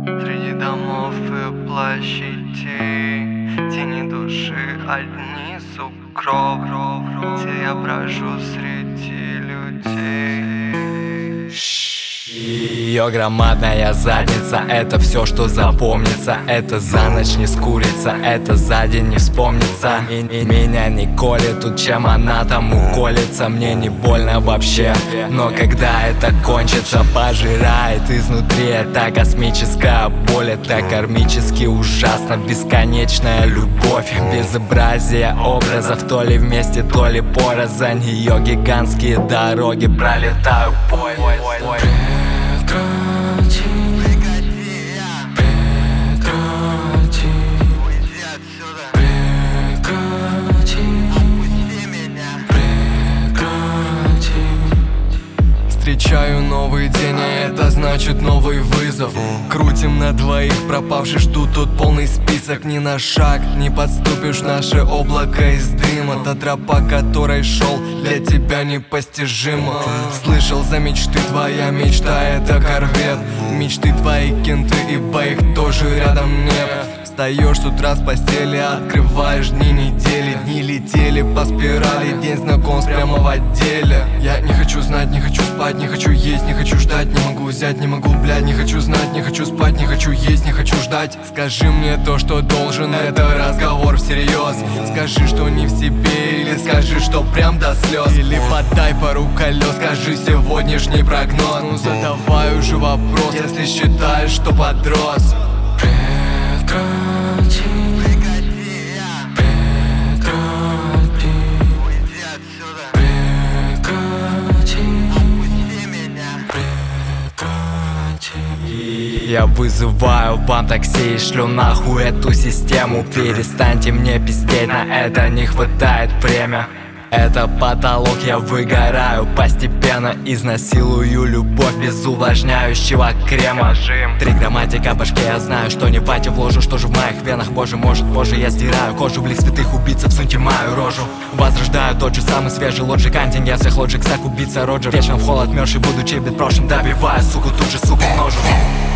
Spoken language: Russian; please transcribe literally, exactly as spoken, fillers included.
Среди домов и площадей тени души, одни сугроб. Где я брожу среди людей. Ее громадная задница — это все, что запомнится. Это за ночь не скурится, это за день не вспомнится. И, и меня не колет тут, чем она там уколется. Мне не больно вообще, но когда это кончится, пожирает изнутри. Это космическая боль, это кармически ужасно. Бесконечная любовь, безобразие образов. То ли вместе, то ли порознь. За нее гигантские дороги пролетаю бой. Прекрати, прекрати, прекрати, прекрати. Встречаю новый день, а это значит новый вызов. Крутим на двоих, пропавший ждут тут полный список. Ни на шаг не подступишь в наше облако из дыма. Та тропа, которой шел, для тебя непостижима. Слышал за мечты, твоя мечта — это корвет. Мечты твои кенты, ибо их тоже рядом нет. Встаешь с утра с постели, открываешь дни недели. Дни летели по спирали, день знакомств прямо в отделе. Я не хочу знать, не хочу спать, не хочу есть, не хочу ждать. Не могу взять, не могу, блядь, не хочу знать, не хочу спать, не хочу есть, не хочу ждать. Скажи мне то, что должен, это разговор всерьез. Скажи, что не в себе, или скажи, что прям до слез. Или подай пару колес, скажи сегодняшний прогноз. Ну задавай уже вопрос, если считаешь, что подрос. Прекрати, прекрати, прекрати, прекрати. Я вызываю вам такси и шлю нахуй эту систему. Перестаньте мне пиздеть, на это не хватает время. Это потолок, я выгораю постепенно. Изнасилую любовь без увлажняющего крема. Три грамматика башке, я знаю, что не пати вложу. Что же в моих венах, боже, может позже я стираю кожу. Блик святых убийцев, суньте мою рожу. Возрождаю тот же самый свежий лоджик. Антин, всех лоджик, сак, убийца Роджер. Вечно в холод мерзший, будучи бит прошлым, добиваю суку, тут же суку множу.